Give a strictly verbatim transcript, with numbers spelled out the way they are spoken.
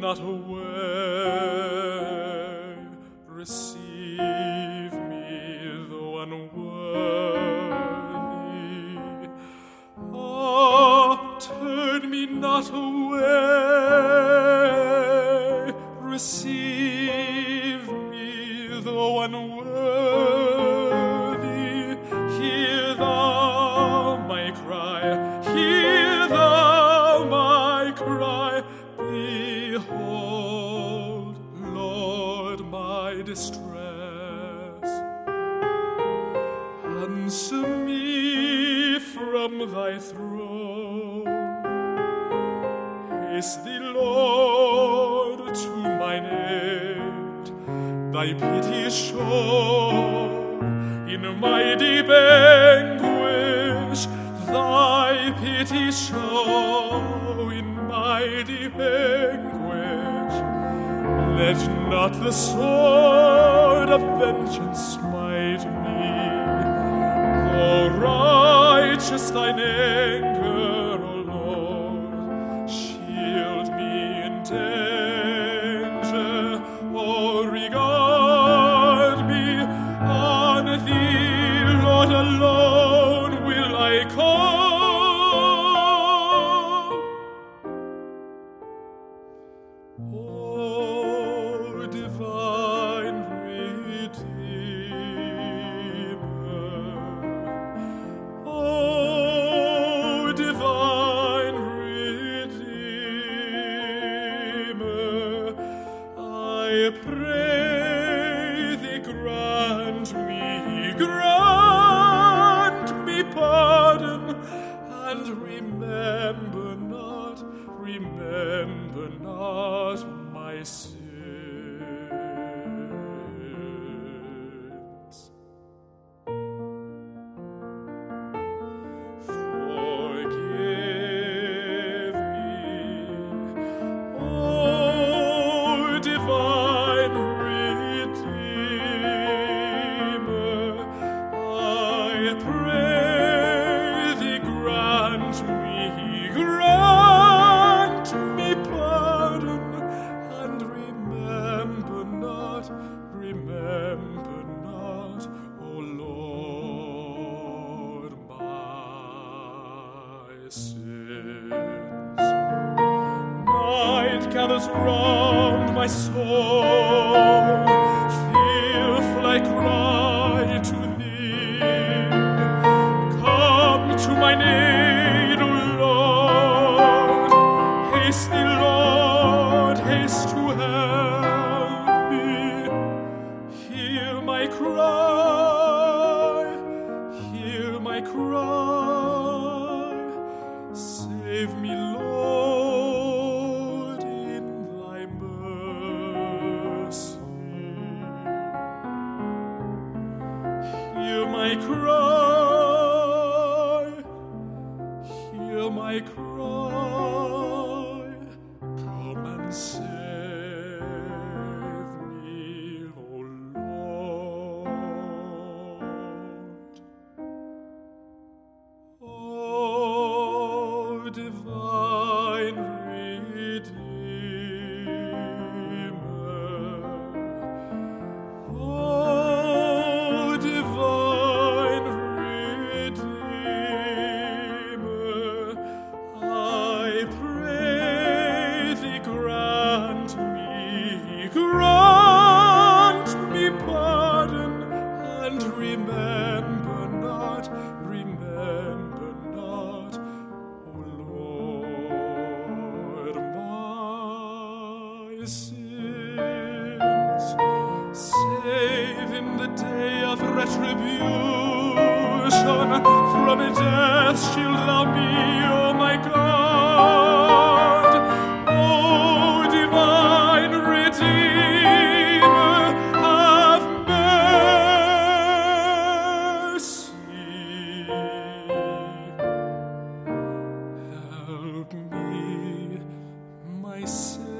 not away. Receive me, though unworthy. Ah, turn me not away. Receive me, though unworthy. Hear thou my cry. Hear thou my cry. Behold, Lord, my distress. Answer me from thy throne. Haste thee, Lord, to mine aid. Thy pity show in my deep anguish. Thy pity show in my deep anguish. Let not the sword of vengeance smite me. O righteous thine anger, O Lord, shield me in danger. O regard me, on thee, Lord, alone will I call. O divine Redeemer, O divine Redeemer, I pray thee, grant me, grant me pardon, and remember not, remember not my sins. Forgive me, O divine Redeemer. I pray thee, grant me, grant me pardon, and remember not, remember not, O Lord, my sins. Night gathers round my soul, fearful I cry to thee. Come to mine aid, O Lord. Haste thee, Lord, haste to help me. Hear my cry, hear my cry. Save me, Lord, in thy mercy. Hear my cry, hear my cry. Come and save me, O Lord. O divine Redeemer, O divine Redeemer, I pray thee, grant me, grant me pardon, and remember not, remember not, O Lord, my sins. Save in the day of retribution, from death shield thou me, O my God. O divine Redeemer, have mercy. Help me, my sin.